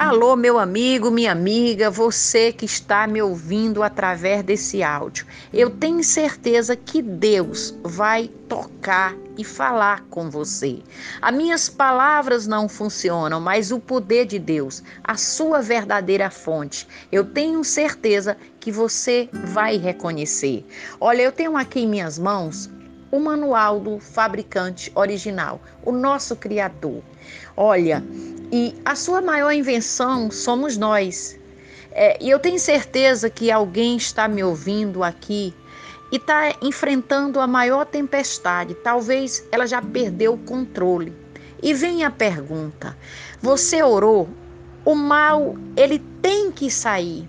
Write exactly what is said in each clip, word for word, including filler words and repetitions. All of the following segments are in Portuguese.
Alô, meu amigo, minha amiga, você que está me ouvindo através desse áudio. Eu tenho certeza que Deus vai tocar e falar com você. As minhas palavras não funcionam, mas o poder de Deus, a sua verdadeira fonte, eu tenho certeza que você vai reconhecer. Olha, eu tenho aqui em minhas mãos o manual do fabricante original, o nosso Criador. Olha, e a sua maior invenção somos nós. É, e eu tenho certeza que alguém está me ouvindo aqui e está enfrentando a maior tempestade. Talvez ela já perdeu o controle. E vem a pergunta: você orou? O mal, ele tem que sair.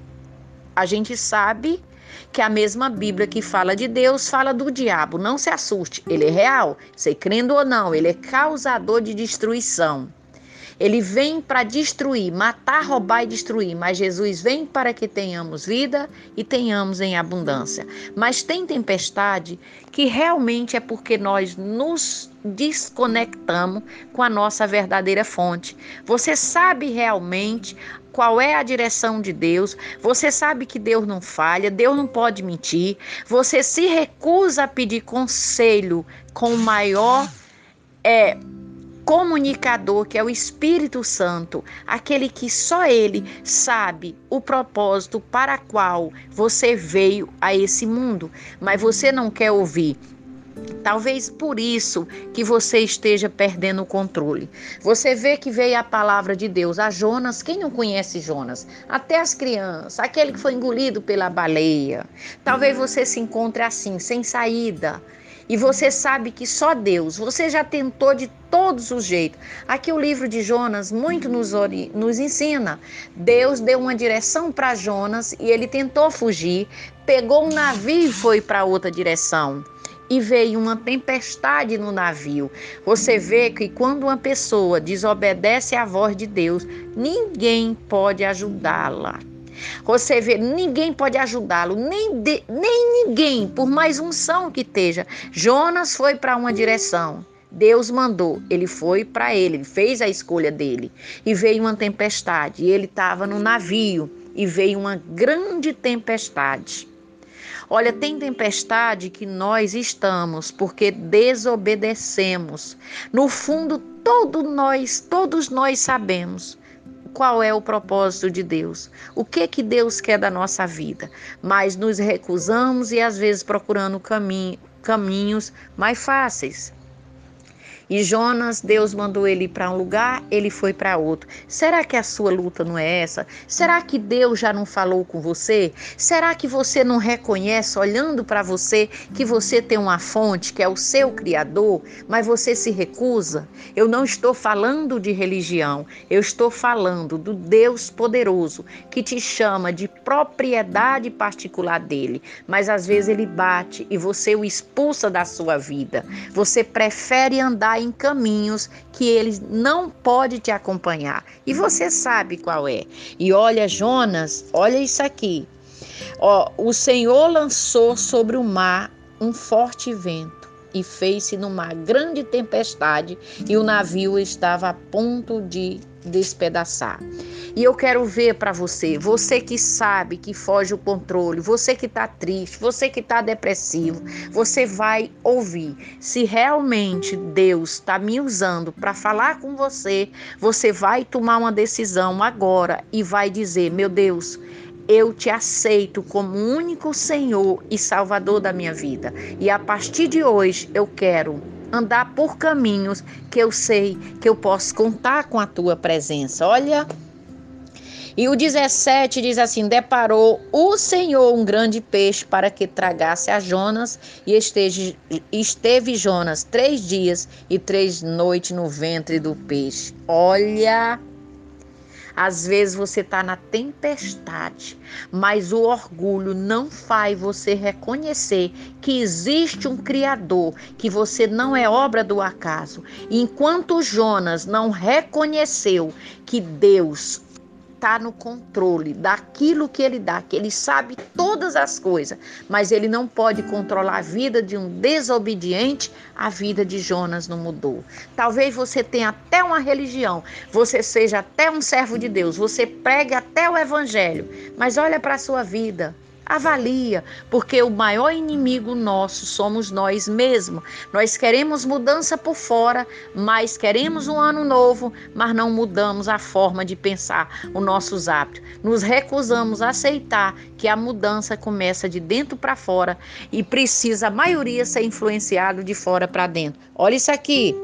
A gente sabe que a mesma Bíblia que fala de Deus fala do diabo. Não se assuste, ele é real. Você crendo ou não, ele é causador de destruição. Ele vem para destruir, matar, roubar e destruir, mas Jesus vem para que tenhamos vida e tenhamos em abundância. Mas tem tempestade que realmente é porque nós nos desconectamos com a nossa verdadeira fonte. Você sabe realmente qual é a direção de Deus, você sabe que Deus não falha, Deus não pode mentir, você se recusa a pedir conselho com o maior é, comunicador, que é o Espírito Santo, aquele que só ele sabe o propósito para qual você veio a esse mundo, mas você não quer ouvir. Talvez por isso que você esteja perdendo o controle. Você vê que veio a palavra de Deus a Jonas. Quem não conhece Jonas? Até as crianças, aquele que foi engolido pela baleia. Talvez você se encontre assim, sem saída. E você sabe que só Deus, você já tentou de todos os jeitos. Aqui o livro de Jonas muito nos, ori- nos ensina. Deus deu uma direção para Jonas e ele tentou fugir, pegou um navio e foi para outra direção. E veio uma tempestade no navio. Você vê que quando uma pessoa desobedece à voz de Deus, ninguém pode ajudá-la. Você vê, ninguém pode ajudá-lo, nem, de, nem ninguém, por mais unção que esteja. Jonas foi para uma direção, Deus mandou, ele foi para ele, ele fez a escolha dele. E veio uma tempestade, e ele estava no navio, e veio uma grande tempestade. Olha, tem tempestade que nós estamos porque desobedecemos. No fundo, todos nós, todos nós sabemos qual é o propósito de Deus, o que que Deus quer da nossa vida, mas nos recusamos e às vezes procurando caminho, caminhos mais fáceis. E Jonas, Deus mandou ele ir para um lugar, ele foi para outro. Será que a sua luta não é essa? Será que Deus já não falou com você? Será que você não reconhece, olhando para você, que você tem uma fonte, que é o seu Criador, mas você se recusa? Eu não estou falando de religião, eu estou falando do Deus poderoso, que te chama de propriedade particular dele. Mas às vezes ele bate e você o expulsa da sua vida. Você prefere andar em caminhos que ele não pode te acompanhar. E você sabe qual é. E olha, Jonas, olha isso aqui. Ó, o Senhor lançou sobre o mar um forte vento e fez-se numa grande tempestade e o navio estava a ponto de despedaçar. E eu quero ver para você, você que sabe que foge o controle, você que está triste, você que está depressivo, você vai ouvir. Se realmente Deus está me usando para falar com você, você vai tomar uma decisão agora e vai dizer: meu Deus, eu te aceito como único Senhor e Salvador da minha vida. E a partir de hoje eu quero andar por caminhos que eu sei que eu posso contar com a tua presença. Olha. E o dezessete diz assim: deparou o Senhor um grande peixe para que tragasse a Jonas, e esteve, esteve Jonas três dias e três noites no ventre do peixe. Olha, às vezes você está na tempestade, mas o orgulho não faz você reconhecer que existe um Criador, que você não é obra do acaso. Enquanto Jonas não reconheceu que Deus está no controle daquilo que ele dá, que ele sabe todas as coisas, mas ele não pode controlar a vida de um desobediente. A vida de Jonas não mudou. Talvez você tenha até uma religião, você seja até um servo de Deus, você pregue até o evangelho, mas olha para a sua vida. Avalia, porque o maior inimigo nosso somos nós mesmos. Nós queremos mudança por fora, mas queremos um ano novo, mas não mudamos a forma de pensar, os nossos hábitos. Nos recusamos a aceitar que a mudança começa de dentro para fora e precisa a maioria ser influenciado de fora para dentro. Olha isso aqui.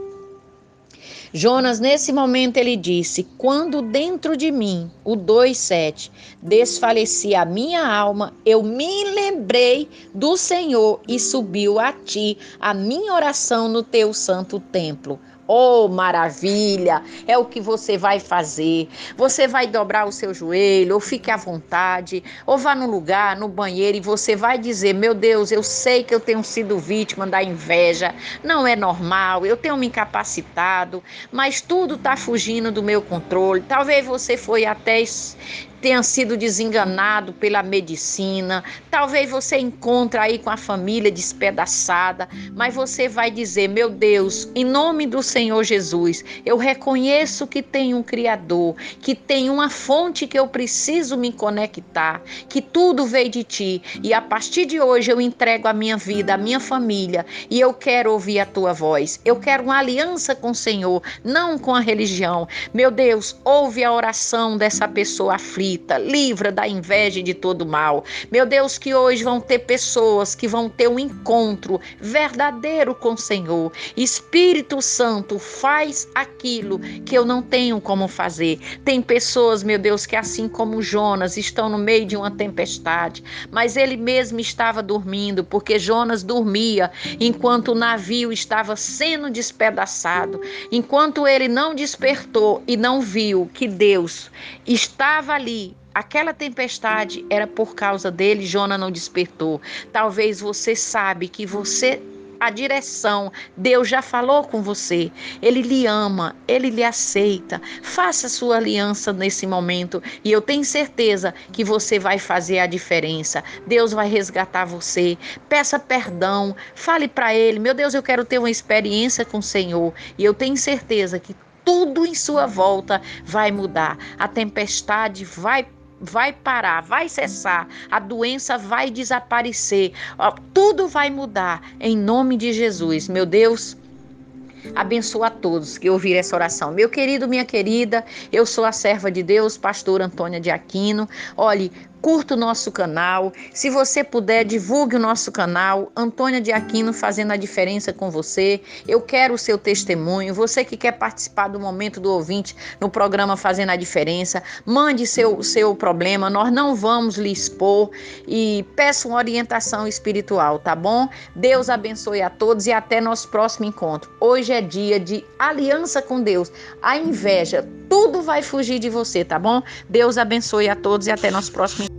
Jonas, nesse momento, ele disse: quando dentro de mim, o dois, sete, desfalecia a minha alma, eu me lembrei do Senhor e subiu a ti a minha oração no teu santo templo. Oh, maravilha! É o que você vai fazer. Você vai dobrar o seu joelho, ou fique à vontade, ou vá no lugar, no banheiro, e você vai dizer: meu Deus, eu sei que eu tenho sido vítima da inveja, não é normal, eu tenho me incapacitado, mas tudo está fugindo do meu controle. Talvez você foi até tenha sido desenganado pela medicina, talvez você encontre aí com a família despedaçada, mas você vai dizer: meu Deus, em nome do Senhor Jesus, eu reconheço que tem um Criador, que tem uma fonte que eu preciso me conectar, que tudo veio de ti, e a partir de hoje eu entrego a minha vida, a minha família, e eu quero ouvir a tua voz, eu quero uma aliança com o Senhor, não com a religião. Meu Deus, ouve a oração dessa pessoa aflita, livra da inveja e de todo mal. Meu Deus, que hoje vão ter pessoas que vão ter um encontro verdadeiro com o Senhor. Espírito Santo, faz aquilo que eu não tenho como fazer. Tem pessoas, meu Deus, que assim como Jonas, estão no meio de uma tempestade, mas ele mesmo estava dormindo, porque Jonas dormia enquanto o navio estava sendo despedaçado, enquanto ele não despertou e não viu que Deus estava ali. Aquela tempestade era por causa dele, Jonas não despertou. Talvez você sabe que você, a direção, Deus já falou com você. Ele lhe ama, ele lhe aceita. Faça sua aliança nesse momento e eu tenho certeza que você vai fazer a diferença. Deus vai resgatar você. Peça perdão, fale para ele: meu Deus, eu quero ter uma experiência com o Senhor, e eu tenho certeza que tudo em sua volta vai mudar. A tempestade vai vai parar, vai cessar, a doença vai desaparecer, tudo vai mudar em nome de Jesus. Meu Deus, abençoa a todos que ouviram essa oração. Meu querido, minha querida, eu sou a serva de Deus, pastora Antônia de Aquino. Olhe, curta o nosso canal. Se você puder, divulgue o nosso canal. Antônia de Aquino fazendo a diferença com você. Eu quero o seu testemunho. Você que quer participar do Momento do Ouvinte no programa Fazendo a Diferença, mande seu, seu problema. Nós não vamos lhe expor, e peça uma orientação espiritual, tá bom? Deus abençoe a todos e até nosso próximo encontro. Hoje é dia de aliança com Deus. A inveja, tudo vai fugir de você, tá bom? Deus abençoe a todos e até nosso próximo encontro.